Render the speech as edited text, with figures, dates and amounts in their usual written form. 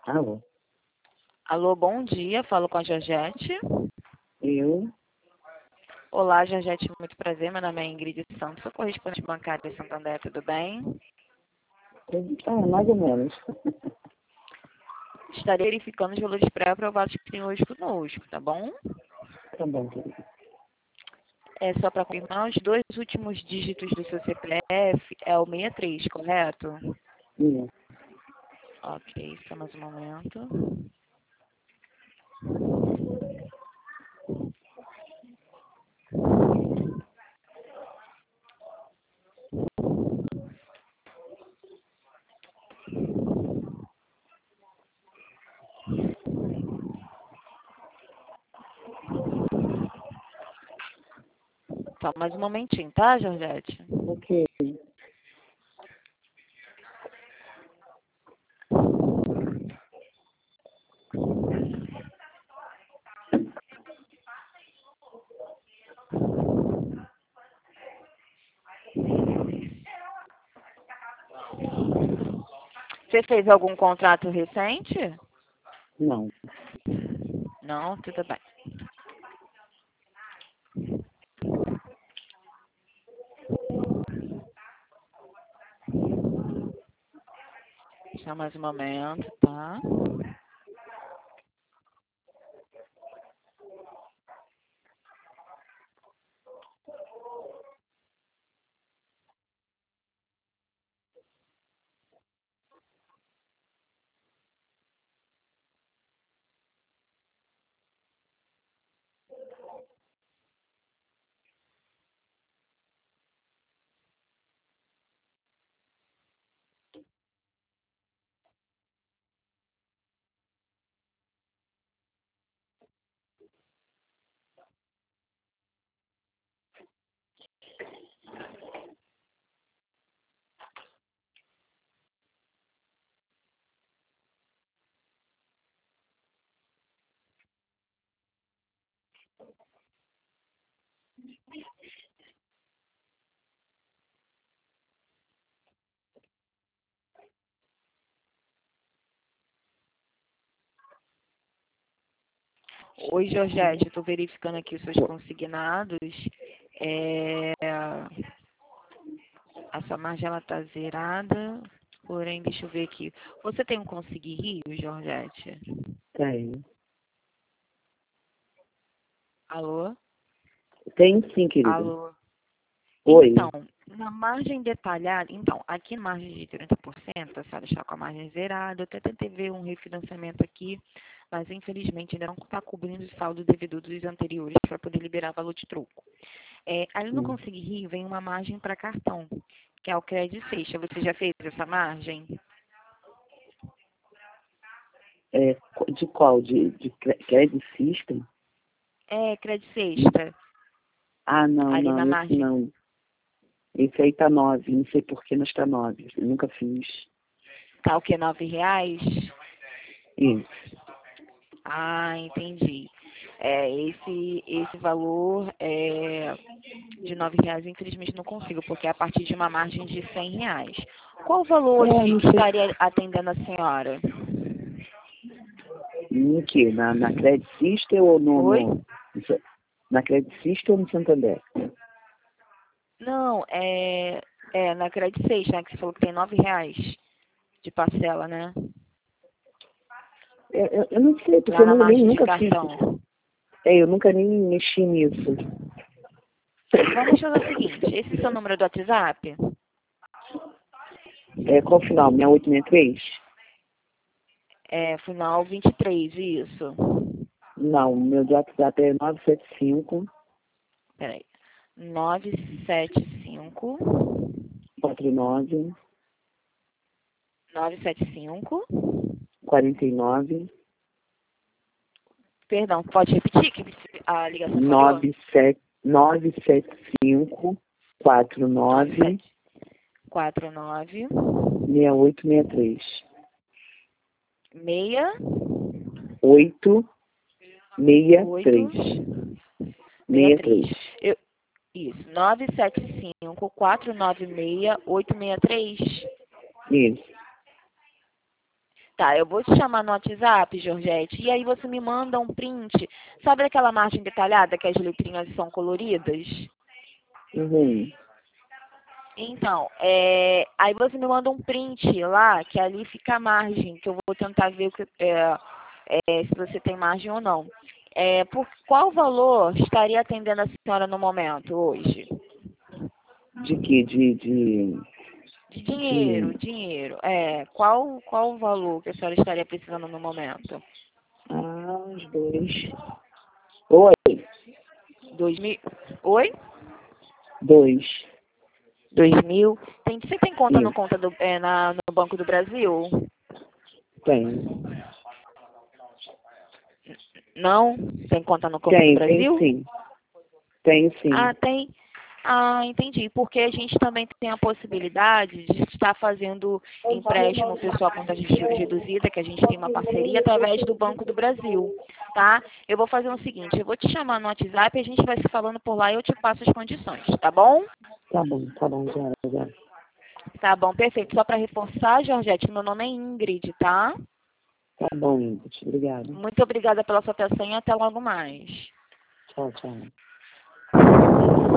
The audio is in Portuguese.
Alô? Alô, bom dia. Falo com a Georgette. Eu? Olá, Georgette. Muito prazer. Meu nome é Ingrid Santos. Sou correspondente bancária de Santander. Tudo bem? Mais ou menos. Estarei verificando os valores pré-aprovados que tem hoje conosco, tá bom? Tá bom, querido. É só para confirmar, os dois últimos dígitos do seu CPF é o 63, correto? Isso. Ok, só mais um momento. Só mais um momentinho, tá, Georgette? Ok. Você fez algum contrato recente? Não. Não, tudo bem. Só mais um momento, tá? Oi, Georgette, estou verificando aqui os seus consignados. A sua margem está zerada, porém, deixa eu ver aqui. Você tem um Conseguir Rio, Georgette? Tenho. Alô? Tenho sim, querida. Alô? Oi. Então, na margem detalhada, então, aqui na margem de 30%, a senhora está com a margem zerada. Eu até tentei ver um refinanciamento aqui, mas infelizmente ainda não está cobrindo o saldo devido dos anteriores para poder liberar valor de troco. Ali no Conseguir Rio vem uma margem para cartão, que é o Credit Seixas. Você já fez essa margem? De qual? De Credit System? Credit Seixas. Ah, não, Ali na não. Esse margem. não. Esse aí tá 9. Não sei por que não está 9. Eu nunca fiz. Tá o quê? R$ 9? Isso. Ah, entendi. Esse valor de R$ 9, infelizmente não consigo, porque é a partir de uma margem de R$ 100. Qual o valor hoje Não que sei. estaria atendendo a senhora? Em que? Na Credit System ou Oi? na Credit System ou no Santander? Não, na Credit Seixas, né, que você falou que tem R$ 9 de parcela, né? Eu não sei, porque Lá eu na margem de nunca fiz. cartão. Eu nunca nem mexi nisso. Vamos fazer o seguinte, esse é o seu número do WhatsApp? Qual o final? 6863? Final 23, isso. Não, meu do WhatsApp é 975 Peraí. 975 49 975. 49 Perdão, pode repetir que a ligação falhou? 975 49 49 6863. 68 863. 63. 63. Isso, 975 496 863. Isso. Tá, eu vou te chamar no WhatsApp, Georgette, e aí você me manda um print. Sabe aquela margem detalhada que as letrinhas são coloridas? Uhum. Então, aí você me manda um print lá, que ali fica a margem, que eu vou tentar ver se você tem margem ou não. Por qual valor estaria atendendo a senhora no momento, hoje? De quê? De dinheiro, dinheiro. Qual o valor que a senhora estaria precisando no momento? Os dois. Oi, 2.000? Oi? dois. 2.000? Você tem conta no, Isso, conta do, no Banco do Brasil? tem. Não? Tem conta no Banco do Tem Brasil? sim. Tem sim. Ah, tem. Ah, entendi. Porque a gente também tem a possibilidade de estar fazendo empréstimo pessoal com taxa de juros reduzida, que a gente tem uma parceria através do Banco do Brasil, tá? Eu vou fazer o seguinte, eu vou te chamar no WhatsApp e a gente vai se falando por lá e eu te passo as condições, tá bom? Tá bom, já. Tá bom, perfeito. Só para reforçar, Georgette, meu nome é Ingrid, tá? Tá bom, Ingrid. Obrigada. Muito obrigada pela sua atenção e até logo mais. Tchau, tchau.